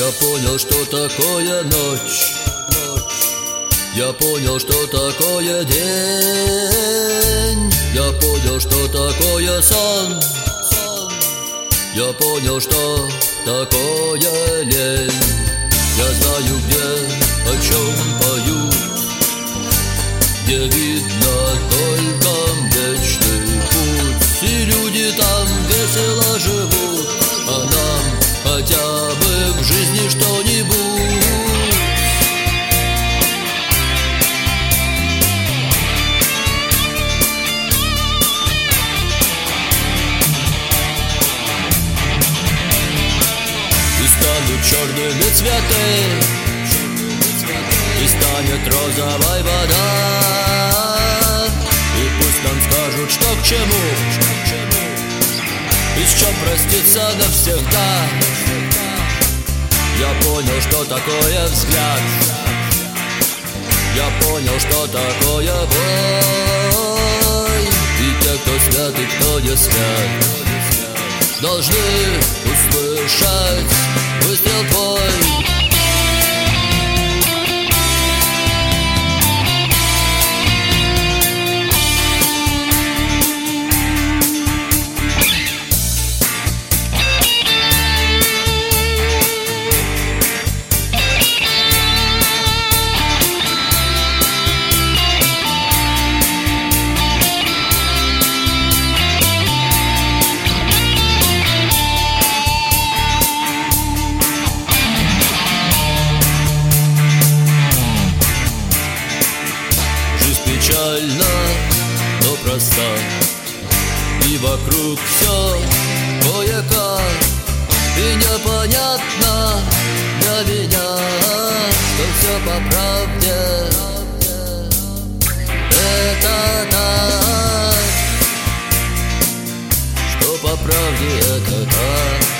Я понял, что такое ночь. Я понял, что такое день. Я понял, что такое сон. Я понял, что такое лень. Я знаю, где, о чем поют, где видно только Млечный Путь. И люди там весело живут, а нам хотя бы в жизни что-нибудь. И станут черными цветы, и станет розовой вода. И пусть нам скажут, что к чему, и с чем проститься навсегда. Я понял, что такое взгляд. Я понял, что такое бой. И те, кто спят, и кто не спят, должны услышать выстрел твой. Печально, но проста, и вокруг все кое-как, и непонятно для меня, что все по правде. Это так, что по правде это так.